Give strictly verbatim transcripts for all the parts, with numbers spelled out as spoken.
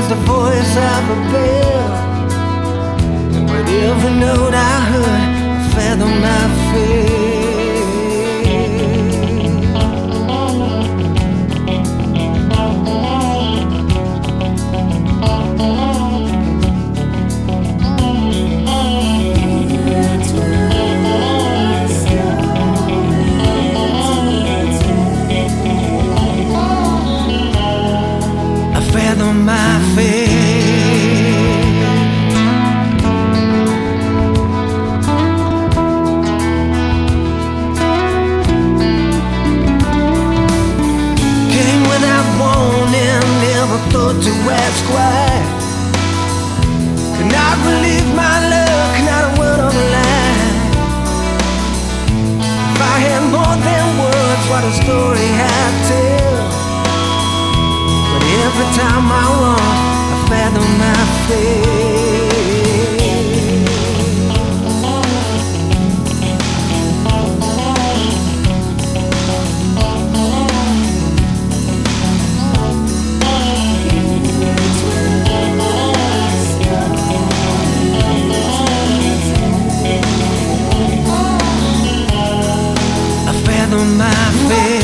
was the voice of a bell, and with every note I heard, I fathomed my fate. Fathom my fate. Came without warning, never thought to ask why. Could not believe my luck, not a word of a lie. If I had more than words, what a story I'd tell. Every time I run, I fathom my fate. I fathom my fate.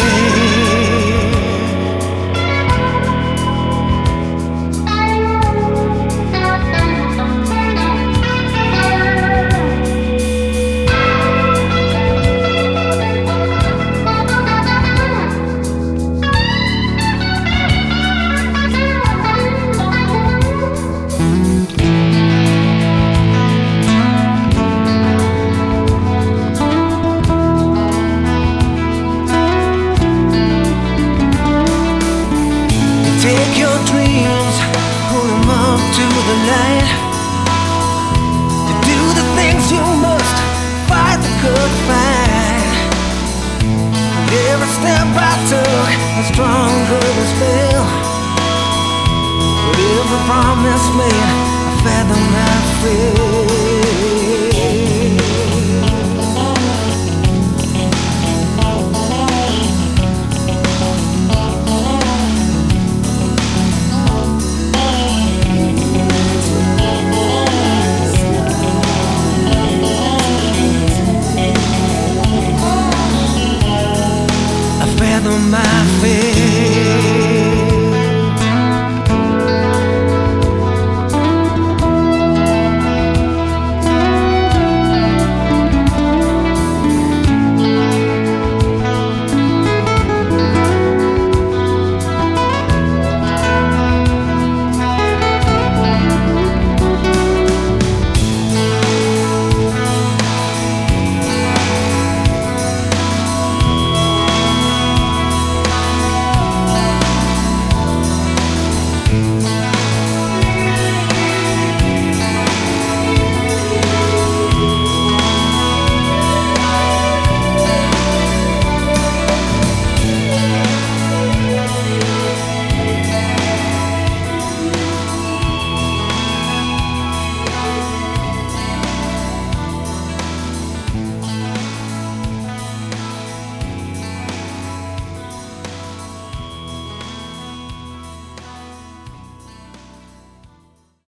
Take your dreams, pull them up to the light. To do the things you must, fight the good fight. Every step I took, a stronger the spell. With every promise made, I fathom my fate.